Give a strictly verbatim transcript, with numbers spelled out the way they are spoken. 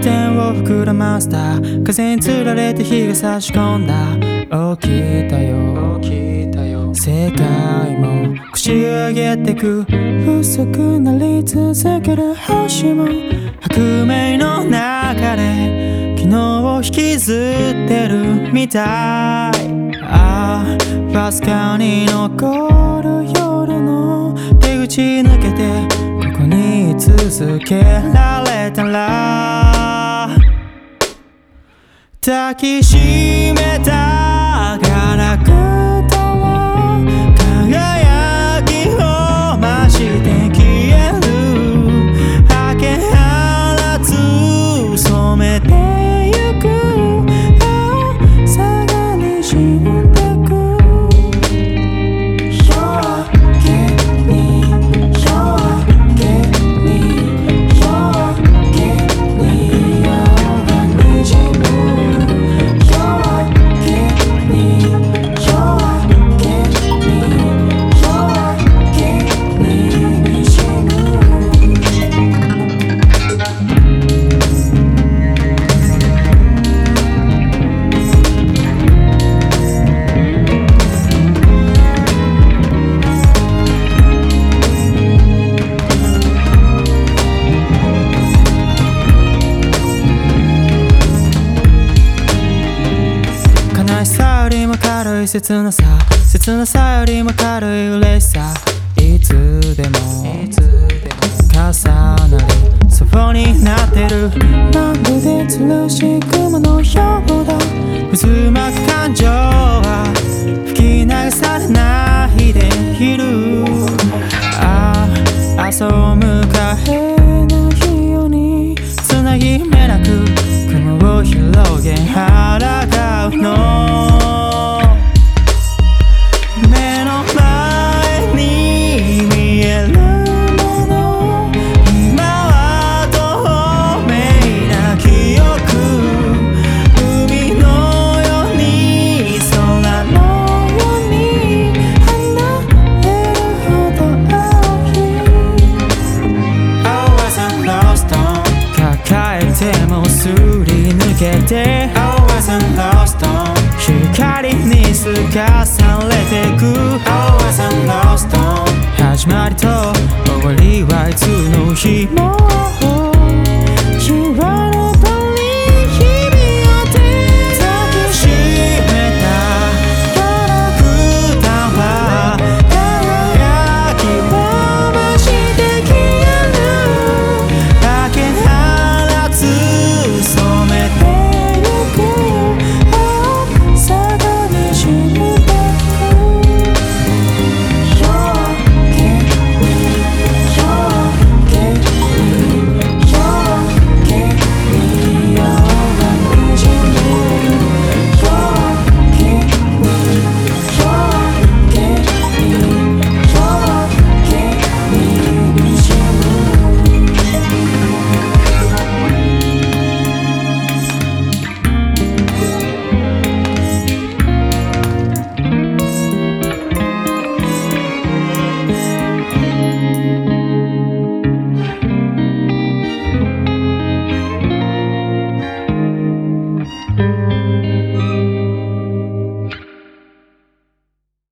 点を膨らませた風につられて日が差し込んだ。起きたよ起きたよ世界も腰上げてく。細くなり続ける星も白明の中で昨日を引きずってるみたい。ああわずかに残る夜の出口抜けてここに続けられたら抱きしめたガラクタは輝きを増して消える。明け放つ染めてゆく青さがにじんでく。夜明けに夜明けに夜明けに青がにじむ。悲しさよりも軽い切なさ、切なさよりも軽い嬉しさ。いつでも重なるそこになってる。まるで吊るし雲のようだ。渦巻く感情は吹き流されないでいる。ああ朝を迎えないようにつなぎ目なく雲を広げ抗うの。目の前に見えるもの今は透明な記憶。海のように空のように離れるほど青い。Always I'm lost on 抱えてもすり抜けて Always I'm lost on 光にすかされてく Always I'm lost on 始まりと終わりはいつの日も